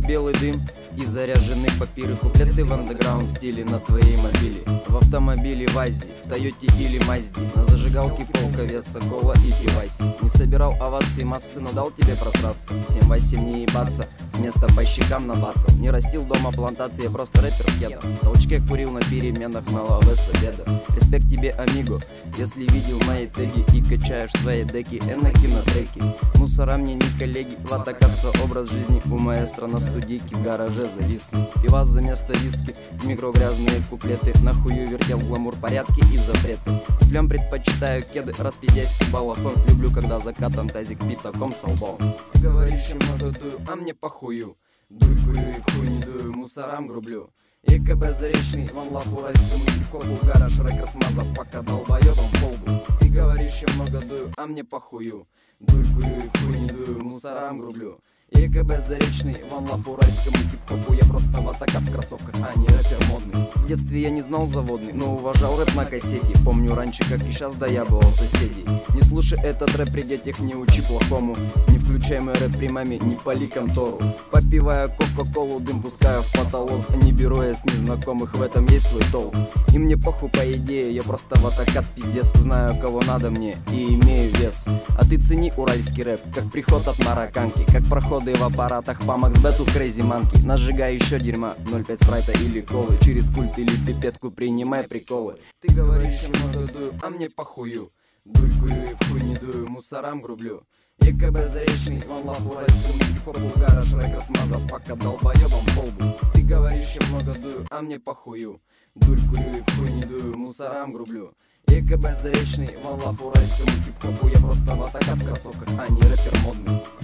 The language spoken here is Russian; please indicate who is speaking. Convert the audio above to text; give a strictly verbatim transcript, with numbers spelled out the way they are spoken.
Speaker 1: белый дым и заряженный папиры. Куплеты в андеграунд стиле на твоей мобиле. В автомобиле в Азии, в Тойоте или Мазде. На зажигалке полка веса, кола и пиваси. Не собирал овации массы, но дал тебе просраться. Всем восемь не ебаться, с места по щекам набацал. Не растил дома плантации, я просто рэпер в кедах. В толчке курил на переменах на лаве с обеда. Респект тебе, амиго, если видел мои теги и качаешь свои деки, эноки на треки. Мусора мне не коллеги, ватакатство образ жизни у маэстро на студийке в гараже зависли. Пивас за место виски, в микро грязные куплеты. Нахую вертел гламур, порядки и запреты. Туфлям предпочитаю кеды, распидяйский балахон. Люблю, когда закатом тазик битаком солбом. Говоришь, я много дую, а мне похую. Дурькую и в хуй не дую, мусорам грублю. ЕКБ заречный, ван лав уральскому хип-хопу. Гараж рекордс мазав, пока долбоёбом в полбу. Ты говоришь, я много дую, а мне похую. Дурькую и в хуй не дую, мусорам грублю. ЕКБ заречный, ван лав уральскому хип-хопу. Я просто ватакат в кроссовках, а не рэпер модный. В детстве я не знал заводный, но уважал рэп на кассете. Помню раньше, как и сейчас доябывал соседей. Не слушай этот рэп при детях, не учи плохому. Не включай мой рэп при маме, не пали контору. Попивая кока-колу, дым пускаю в потолок. Не беру я с незнакомых, в этом есть свой толк. И мне похуй по идее, я просто ватакат пиздец. Знаю, кого надо мне и имею вес. А ты цени уральский рэп, как приход от марокканки, как проходы в аппаратах по максбету в крейзи манки. Нажигай еще дерьма, ноль пять спрайта или колы. Через культ или пипетку принимай приколы. Ты говоришь, я много дую, а мне похую. Дурькую и в хуй не дую, мусорам грублю. ЕКБ заречный, ван лав уральскому хип-хопу. Гараж рекордс мазав, пока долбоёбом в полбу. Ты говоришь, я много дую, а мне похую. Дурькую и в хуй не дую, мусорам грублю. ЕКБ заречный, ван лав уральскому хип-хопу. Я просто ватакат в кроссовках, а не рэпер модный.